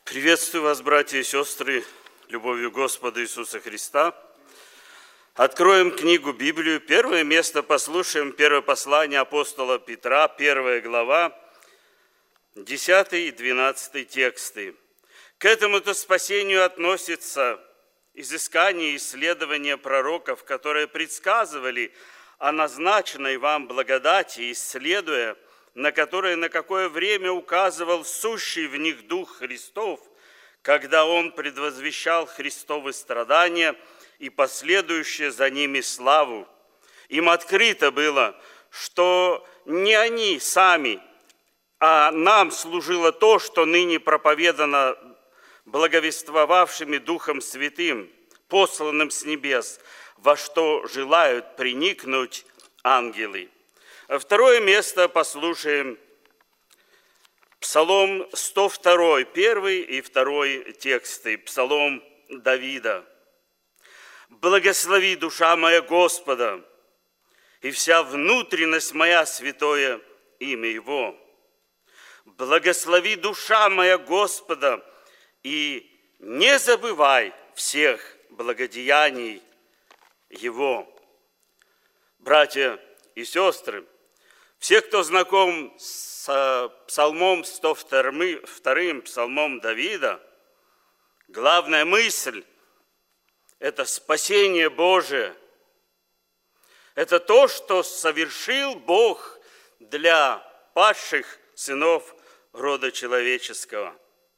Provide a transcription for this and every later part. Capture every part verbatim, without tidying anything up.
Приветствую вас, братья и сестры, любовью Господа Иисуса Христа. Откроем книгу Библию. Первое место послушаем, первое послание апостола Петра, первая глава, десятый и двенадцатый тексты. К этому-то спасению относится изыскание и исследование пророков, которые предсказывали о назначенной вам благодати, исследуя, на которые на какое время указывал сущий в них Дух Христов, когда Он предвозвещал Христовы страдания и последующие за ними славу. Им открыто было, что не они сами, а нам служило то, что ныне проповедано благовествовавшими Духом Святым, посланным с небес, во что желают приникнуть ангелы. Второе место послушаем. Псалом сто два, первый и второй тексты. Псалом Давида. «Благослови, душа моя, Господа, и вся внутренность моя святое имя Его. Благослови, душа моя, Господа, и не забывай всех благодеяний Его». Братья и сестры, все, кто знаком с псалмом сто два, псалмом Давида, главная мысль – это спасение Божие. Это то, что совершил Бог для падших сынов рода человеческого.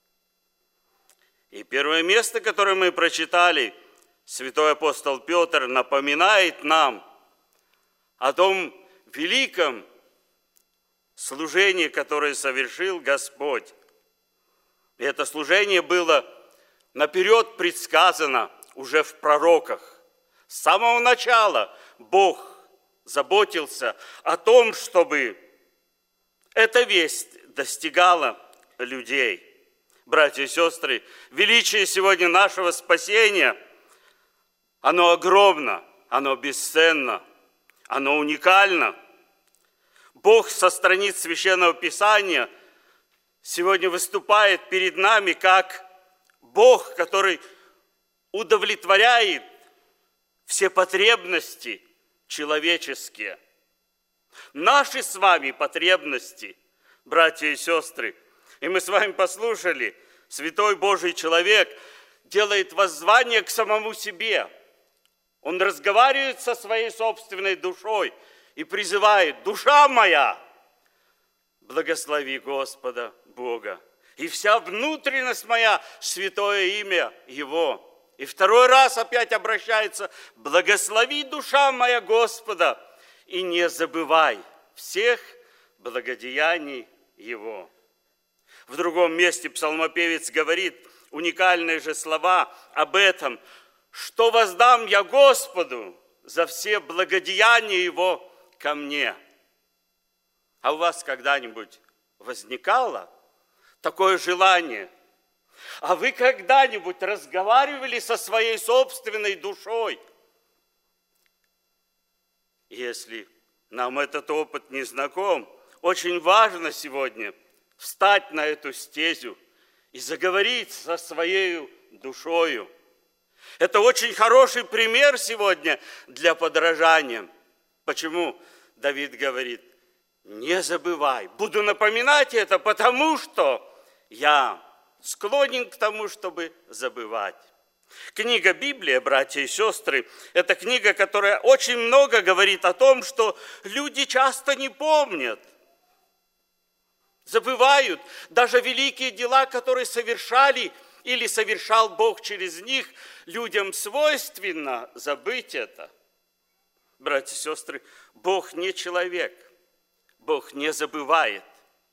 И первое место, которое мы прочитали, святой апостол Петр напоминает нам о том великом служение, которое совершил Господь. И это служение было наперед предсказано уже в пророках. С самого начала Бог заботился о том, чтобы эта весть достигала людей. Братья и сестры, величие сегодня нашего спасения, оно огромно, оно бесценно, оно уникально. Бог со страниц Священного Писания сегодня выступает перед нами как Бог, который удовлетворяет все потребности человеческие. Наши с вами потребности, братья и сестры, и мы с вами послушали, святой Божий человек делает воззвание к самому себе. Он разговаривает со своей собственной душой и призывает: душа моя, благослови Господа Бога, и вся внутренность моя, святое имя Его. И второй раз опять обращается: благослови, душа моя, Господа, и не забывай всех благодеяний Его. В другом месте псалмопевец говорит уникальные же слова об этом: что воздам я Господу за все благодеяния Его ко мне. А у вас когда-нибудь возникало такое желание? А вы когда-нибудь разговаривали со своей собственной душой? Если нам этот опыт не знаком, очень важно сегодня встать на эту стезю и заговорить со своей душою. Это очень хороший пример сегодня для подражания. Почему Давид говорит: не забывай, буду напоминать это, потому что я склонен к тому, чтобы забывать. Книга Библия, братья и сестры, это книга, которая очень много говорит о том, что люди часто не помнят, забывают даже великие дела, которые совершали или совершал Бог через них. Людям свойственно забыть это. Братья и сестры, Бог не человек, Бог не забывает.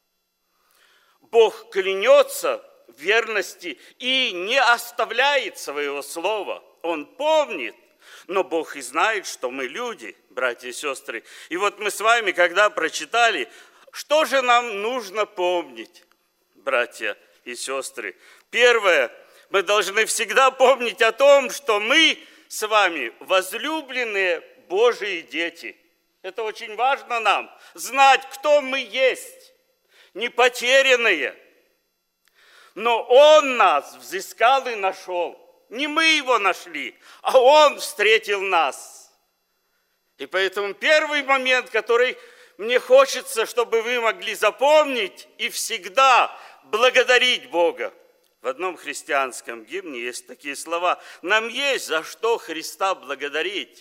Бог клянется в верности и не оставляет своего слова. Он помнит, но Бог и знает, что мы люди, братья и сестры. И вот мы с вами, когда прочитали, что же нам нужно помнить, братья и сестры? Первое, мы должны всегда помнить о том, что мы с вами возлюбленные Божьи дети. Это очень важно нам, знать, кто мы есть, не потерянные, Но Он нас взыскал и нашел. Не мы Его нашли, а Он встретил нас. И поэтому первый момент, который мне хочется, чтобы вы могли запомнить и всегда благодарить Бога. В одном христианском гимне есть такие слова: «Нам есть за что Христа благодарить».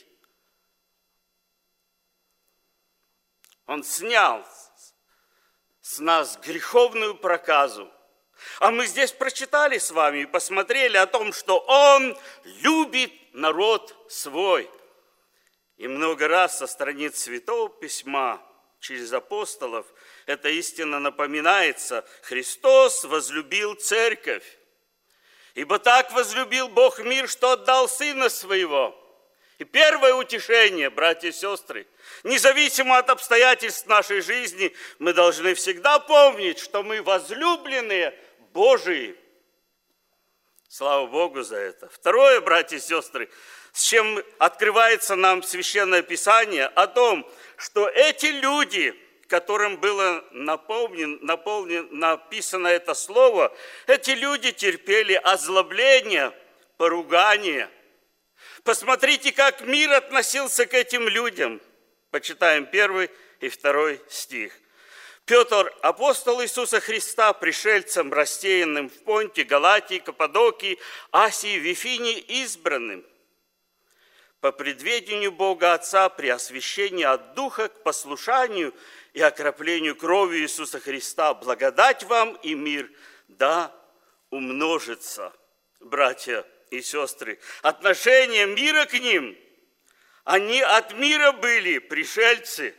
Он снял с нас греховную проказу. А мы здесь прочитали с вами и посмотрели о том, что Он любит народ свой. И много раз со страниц Святого Письма через апостолов эта истина напоминается. Христос возлюбил церковь. Ибо так возлюбил Бог мир, что отдал Сына Своего. И первое утешение, братья и сестры, независимо от обстоятельств нашей жизни, мы должны всегда помнить, что мы возлюбленные Божии. Слава Богу за это. Второе, братья и сестры, с чем открывается нам Священное Писание, о том, что эти люди, которым было наполнен, наполнен, написано это слово, эти люди терпели озлобление, поругание. Посмотрите, как мир относился к этим людям. Почитаем первый и второй стих. Петр, апостол Иисуса Христа, пришельцам, рассеянным в Понте, Галатии, Каппадокии, Асии, Вифинии, избранным, по предведению Бога Отца при освящении от Духа к послушанию и окроплению кровью Иисуса Христа, благодать вам и мир да умножится, братья и сестры. Отношение мира к ним, они от мира были пришельцы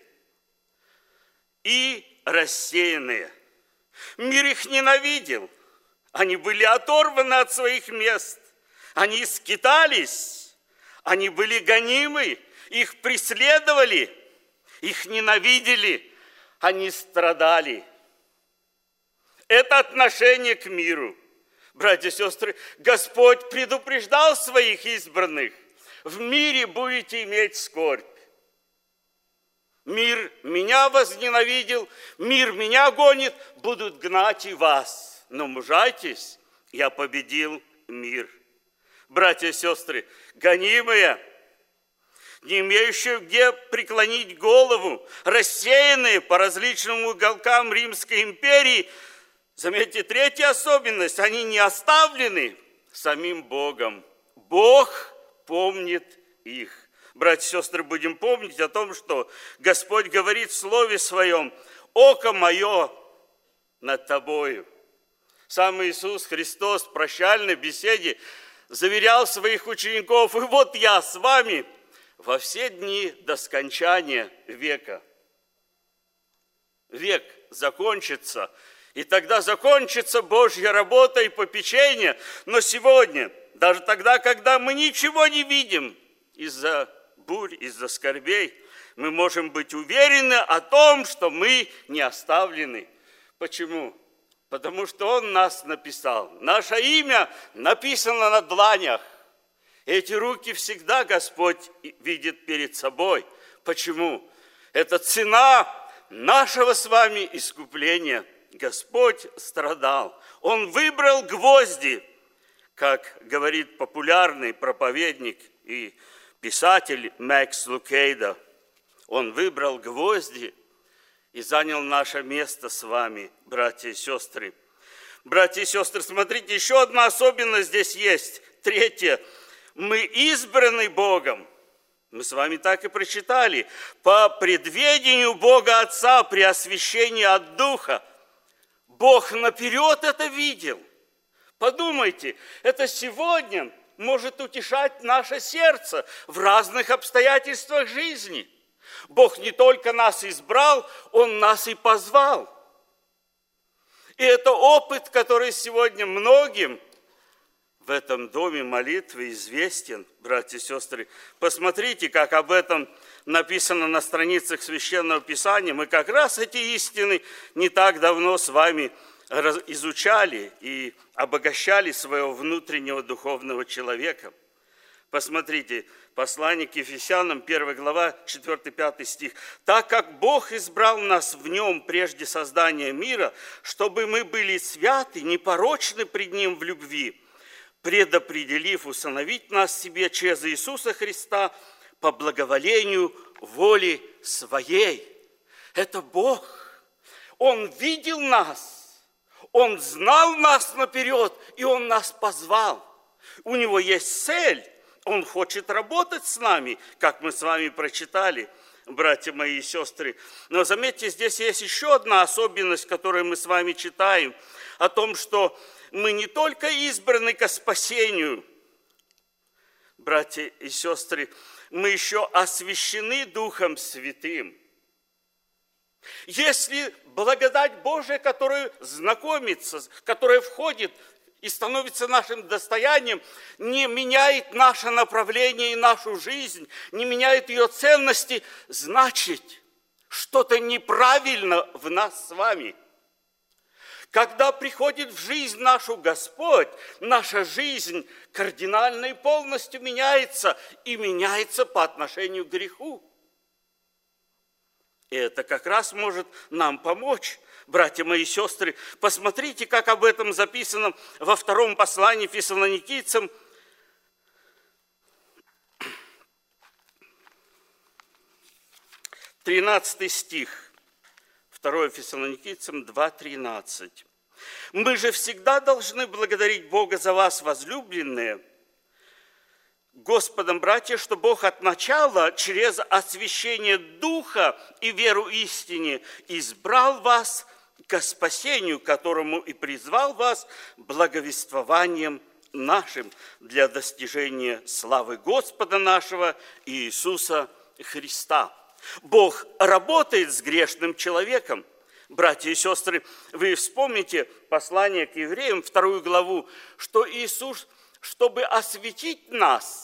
и рассеянные. Мир их ненавидел, они были оторваны от своих мест, они скитались, они были гонимы, их преследовали, их ненавидели, они страдали. Это отношение к миру. Братья и сестры, Господь предупреждал своих избранных: в мире будете иметь скорбь. Мир меня возненавидел, мир меня гонит, будут гнать и вас. Но мужайтесь, я победил мир. Братья и сестры, гонимые, не имеющие где преклонить голову, рассеянные по различным уголкам Римской империи. Заметьте, третья особенность: они не оставлены самим Богом. Бог помнит их. Братья и сестры, будем помнить о том, что Господь говорит в Слове Своем: «Око мое над тобою». Сам Иисус Христос в прощальной беседе заверял своих учеников: «И вот я с вами во все дни до скончания века». Век закончится, и тогда закончится Божья работа и попечение. Но сегодня, даже тогда, когда мы ничего не видим из-за бурь, из-за скорбей, мы можем быть уверены о том, что мы не оставлены. Почему? Потому что Он нас написал. Наше имя написано на дланях. Эти руки всегда Господь видит перед собой. Почему? Это цена нашего с вами искупления. Господь страдал. Он выбрал гвозди, как говорит популярный проповедник и писатель Макс Лукейда. Он выбрал гвозди и занял наше место с вами, братья и сестры. Братья и сестры, смотрите, еще одна особенность здесь есть. Третье. Мы избраны Богом. Мы с вами так и прочитали. По предведению Бога Отца при освящении от Духа. Бог наперед это видел. Подумайте, это сегодня может утешать наше сердце в разных обстоятельствах жизни. Бог не только нас избрал, Он нас и позвал. И это опыт, который сегодня многим в этом доме молитвы известен, братья и сестры. Посмотрите, как об этом написано на страницах Священного Писания. Мы как раз эти истины не так давно с вами изучали и обогащали своего внутреннего духовного человека. Посмотрите, послание к Ефесянам, первая глава, четвёртый-пятый стих. «Так как Бог избрал нас в Нем прежде создания мира, чтобы мы были святы, непорочны пред Ним в любви, предопределив усыновить нас себе через Иисуса Христа по благоволению воли Своей». Это Бог. Он видел нас, Он знал нас наперед, и Он нас позвал. У Него есть цель. Он хочет работать с нами, как мы с вами прочитали, братья мои и сестры. Но заметьте, здесь есть еще одна особенность, которую мы с вами читаем, о том, что мы не только избраны ко спасению, братья и сестры, мы еще освящены Духом Святым. Если благодать Божия, которая знакомится, которая входит и становится нашим достоянием, не меняет наше направление и нашу жизнь, не меняет ее ценности, значит, что-то неправильно в нас с вами. Когда приходит в жизнь нашу Господь, наша жизнь кардинально и полностью меняется, и меняется по отношению к греху. И это как раз может нам помочь. Братья мои и сестры, посмотрите, как об этом записано во втором послании Фессалоникийцам. тринадцатый стих. второе Фессалоникийцам два тринадцать. «Мы же всегда должны благодарить Бога за вас, возлюбленные, Господом, братья, что Бог от начала через освящение Духа и веру истине избрал вас ко спасению, которому и призвал вас благовествованием нашим для достижения славы Господа нашего Иисуса Христа». Бог работает с грешным человеком. Братья и сестры, вы вспомните послание к евреям, вторую главу, что Иисус, чтобы осветить нас,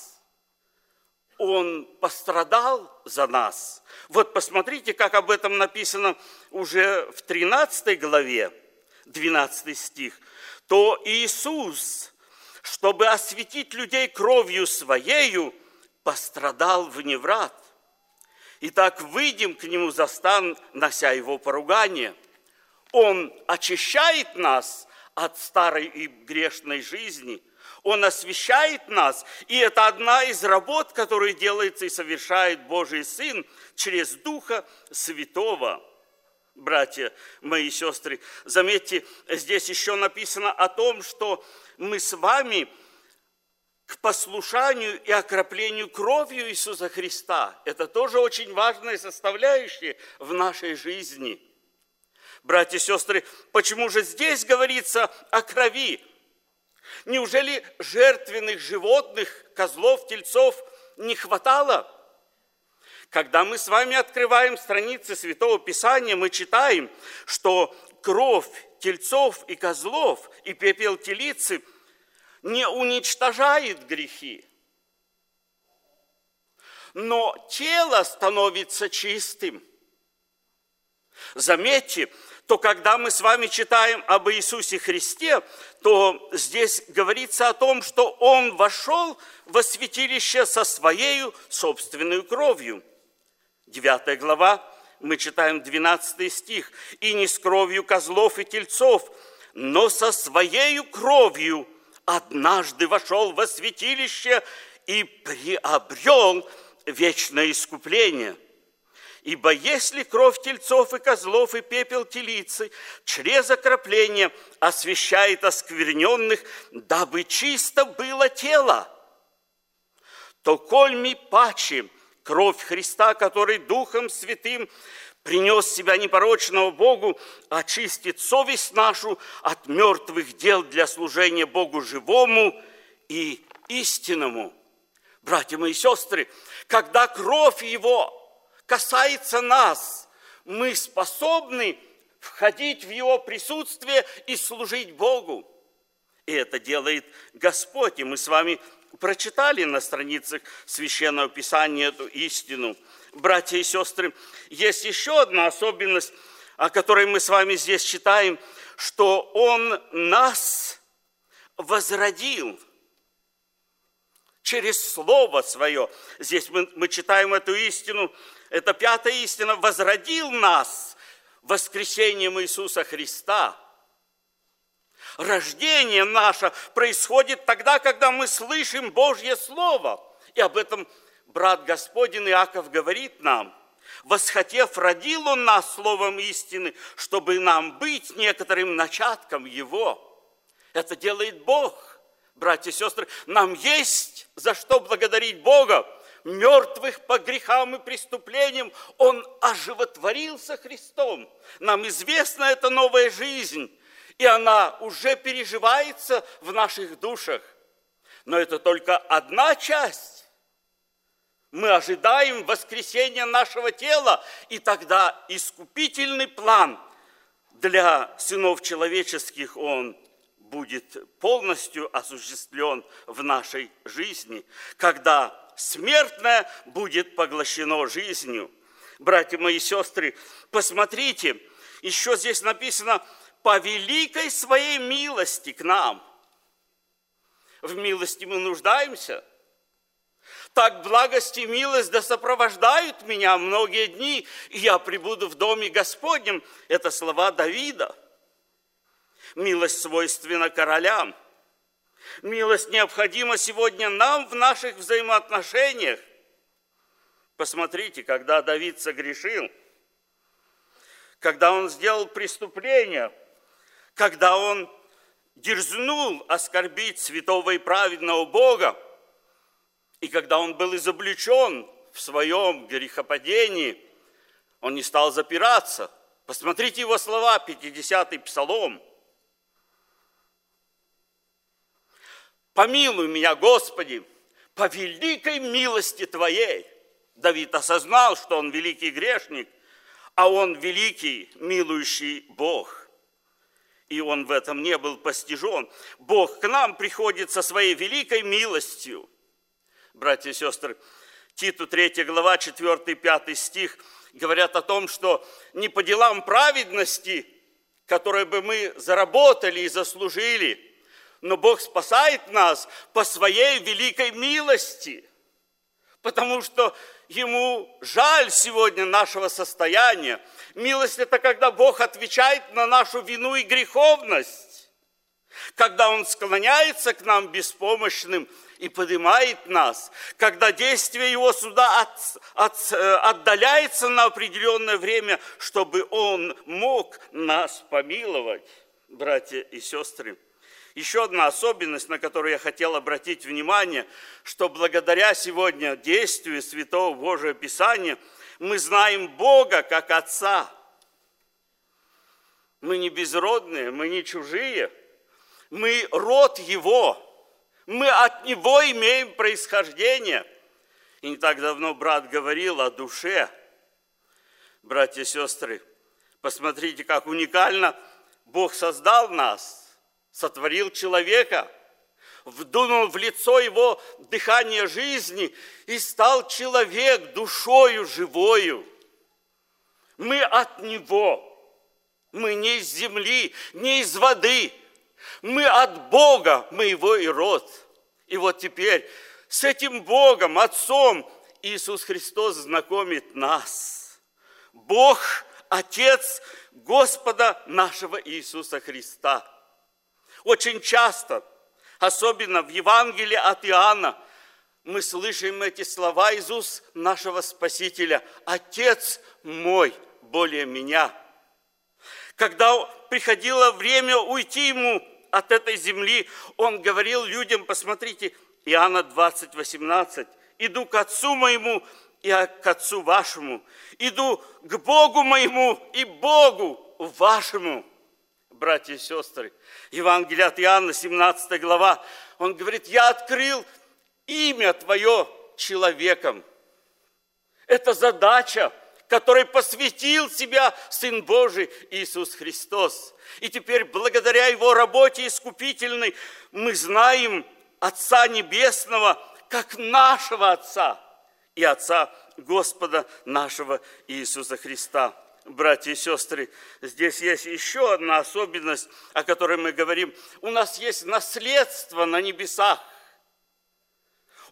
Он пострадал за нас. Вот посмотрите, как об этом написано уже в тринадцатой главе, двенадцатый стих. «То Иисус, чтобы осветить людей кровью Своею, пострадал вне врат. Итак, выйдем к Нему за стан, нося Его поругание». Он очищает нас от старой и грешной жизни. Он освящает нас, и это одна из работ, которую делается и совершает Божий Сын через Духа Святого. Братья мои и сестры, заметьте, здесь еще написано о том, что мы с вами к послушанию и окроплению кровью Иисуса Христа. Это тоже очень важная составляющая в нашей жизни. Братья и сестры, почему же здесь говорится о крови? Неужели жертвенных животных, козлов, тельцов не хватало? Когда мы с вами открываем страницы Святого Писания, мы читаем, что кровь тельцов и козлов и пепел телицы не уничтожает грехи, но тело становится чистым. Заметьте, то когда мы с вами читаем об Иисусе Христе, то здесь говорится о том, что Он вошел во святилище со Своей собственной кровью. Девятая глава, мы читаем двенадцатый стих. «И не с кровью козлов и тельцов, но со Своей кровью однажды вошел во святилище и приобрел вечное искупление. Ибо если кровь тельцов и козлов и пепел телицы через окропление освящает оскверненных, дабы чисто было тело, то коль ми паче кровь Христа, который Духом Святым принес себя непорочного Богу, очистит совесть нашу от мертвых дел для служения Богу живому и истинному». Братья мои и сестры, когда кровь Его касается нас, мы способны входить в Его присутствие и служить Богу. И это делает Господь. И мы с вами прочитали на страницах Священного Писания эту истину. Братья и сестры, есть еще одна особенность, о которой мы с вами здесь читаем, что Он нас возродил. через Слово Свое. Здесь мы, мы читаем эту истину, это пятая истина, возродил нас воскресением Иисуса Христа. Рождение наше происходит тогда, когда мы слышим Божье Слово. И об этом брат Господень Иаков говорит нам. Восхотев, родил Он нас словом истины, чтобы нам быть некоторым начатком Его. Это делает Бог, братья и сестры. Нам есть за что благодарить Бога. Мертвых по грехам и преступлениям Он оживотворился Христом. Нам известна эта новая жизнь, и она уже переживается в наших душах. Но это только одна часть. Мы ожидаем воскресения нашего тела, и тогда искупительный план для сынов человеческих, он будет полностью осуществлен в нашей жизни, когда смертное будет поглощено жизнью. Братья мои и сестры, посмотрите, еще здесь написано: по великой своей милости к нам. В милости мы нуждаемся. Так благость и милость да сопровождают меня многие дни, и я пребуду в доме Господнем. Это слова Давида. Милость свойственна королям. Милость необходима сегодня нам в наших взаимоотношениях. Посмотрите, когда Давид согрешил, когда он сделал преступление, когда он дерзнул оскорбить святого и праведного Бога, и когда он был изобличен в своем грехопадении, он не стал запираться. Посмотрите его слова, пятидесятый псалом. «Помилуй меня, Господи, по великой милости Твоей». Давид осознал, что он великий грешник, а он великий милующий Бог. И он в этом не был постижен. Бог к нам приходит со своей великой милостью. Братья и сестры, Титу третья глава, четвёртый пятый стих говорят о том, что не по делам праведности, которые бы мы заработали и заслужили, но Бог спасает нас по своей великой милости, потому что Ему жаль сегодня нашего состояния. Милость – это когда Бог отвечает на нашу вину и греховность, когда Он склоняется к нам беспомощным и поднимает нас, когда действие Его суда от, от, отдаляется на определенное время, чтобы Он мог нас помиловать, братья и сестры. Еще одна особенность, на которую я хотел обратить внимание, что благодаря сегодня действию Святого Божьего Писания мы знаем Бога как Отца. Мы не безродные, мы не чужие, мы род Его, мы от Него имеем происхождение. И не так давно брат говорил о душе. Братья и сестры, посмотрите, как уникально Бог создал нас. Сотворил человека, вдунул в лицо его дыхание жизни, и стал человек душою живою. Мы от него, мы не из земли, не из воды, мы от Бога, мы его и род. И вот теперь с этим Богом, Отцом, Иисус Христос знакомит нас. Бог, Отец Господа нашего Иисуса Христа. Очень часто, особенно в Евангелии от Иоанна, мы слышим эти слова из уст нашего Спасителя: «Отец мой более меня». Когда приходило время уйти Ему от этой земли, Он говорил людям, посмотрите, Иоанна двадцать, восемнадцать, «Иду к Отцу моему и к Отцу вашему, иду к Богу моему и Богу вашему». Братья и сестры, Евангелие от Иоанна, семнадцатая глава, он говорит: «Я открыл имя Твое человеком». Это задача, которой посвятил себя Сын Божий Иисус Христос. И теперь, благодаря Его работе искупительной, мы знаем Отца Небесного как нашего Отца и Отца Господа нашего Иисуса Христа. Братья и сестры, здесь есть еще одна особенность, о которой мы говорим. У нас есть наследство на небесах.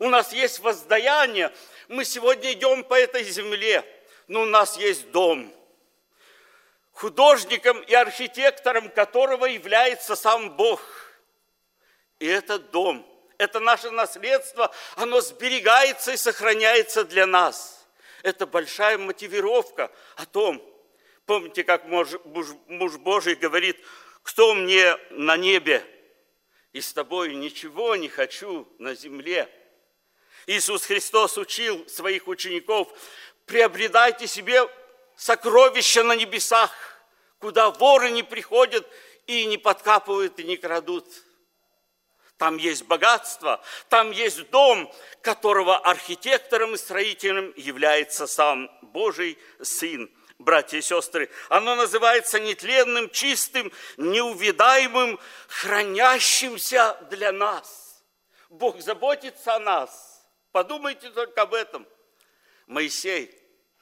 у нас есть воздаяние. Мы сегодня идем по этой земле, но у нас есть дом, художником и архитектором которого является сам Бог. И этот дом, это наше наследство, оно сберегается и сохраняется для нас. Это большая мотивировка о том, помните, как муж, муж Божий говорит: кто мне на небе, и с тобой ничего не хочу на земле. Иисус Христос учил своих учеников: приобретайте себе сокровища на небесах, куда воры не приходят и не подкапывают и не крадут. Там есть богатство, там есть дом, которого архитектором и строителем является сам Божий Сын. Братья и сестры, оно называется нетленным, чистым, неувядаемым, хранящимся для нас. Бог заботится о нас. Подумайте только об этом. Моисей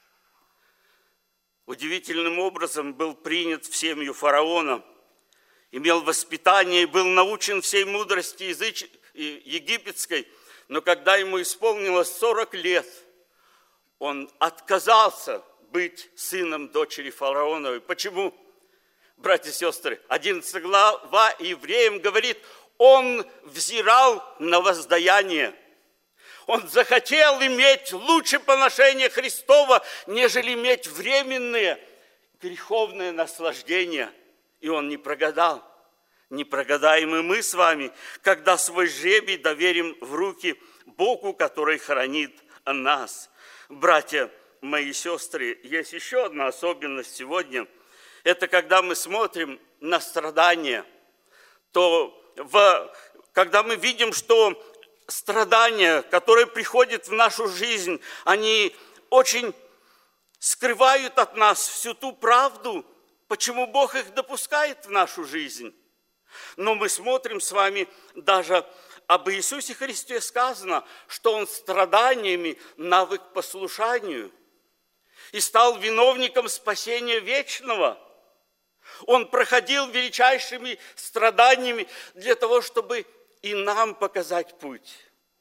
удивительным образом был принят в семью фараона, имел воспитание и был научен всей мудрости языч... египетской, но когда ему исполнилось сорок лет, он отказался быть сыном дочери фараоновой. Почему? Братья и сестры, одиннадцатая глава Евреям говорит: он взирал на воздаяние. Он захотел иметь лучшее поношение Христова, нежели иметь временные греховные наслаждения. И он не прогадал. Не прогадаем и мы с вами, когда свой жребий доверим в руки Богу, который хранит нас. Братья, мои сестры, есть еще одна особенность сегодня. Это когда мы смотрим на страдания, то в, когда мы видим, что страдания, которые приходят в нашу жизнь, они очень скрывают от нас всю ту правду, почему Бог их допускает в нашу жизнь. Но мы смотрим с вами даже об Иисусе Христе сказано, что Он страданиями навык послушанию и стал виновником спасения вечного. Он проходил величайшими страданиями для того, чтобы и нам показать путь.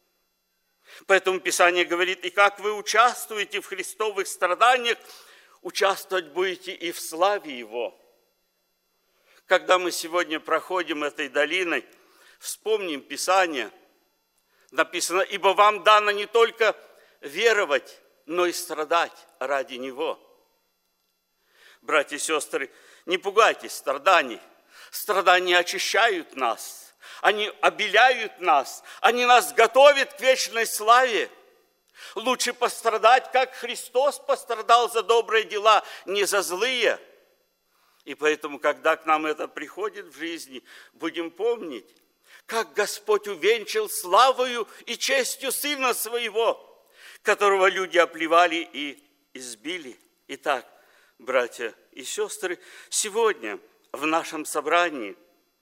Поэтому Писание говорит: и как вы участвуете в христовых страданиях, участвовать будете и в славе Его. Когда мы сегодня проходим этой долиной, вспомним Писание. Написано: ибо вам дано не только веровать, но и страдать ради Него. Братья и сестры, не пугайтесь страданий. Страдания очищают нас, они обеляют нас, они нас готовят к вечной славе. Лучше пострадать, как Христос пострадал за добрые дела, не за злые. И поэтому, когда к нам это приходит в жизни, будем помнить, как Господь увенчал славою и честью Сына Своего, которого люди оплевали и избили. Итак, братья и сестры, сегодня в нашем собрании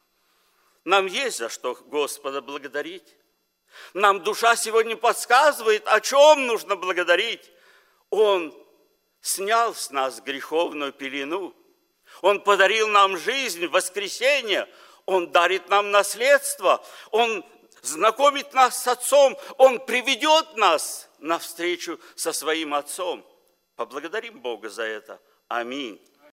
нам есть за что Господа благодарить. Нам душа сегодня подсказывает, о чем нужно благодарить. Он снял с нас греховную пелену. Он подарил нам жизнь, воскресение. Он дарит нам наследство. Он знакомит нас с Отцом. Он приведет нас на встречу со своим Отцом. Поблагодарим Бога за это. Аминь.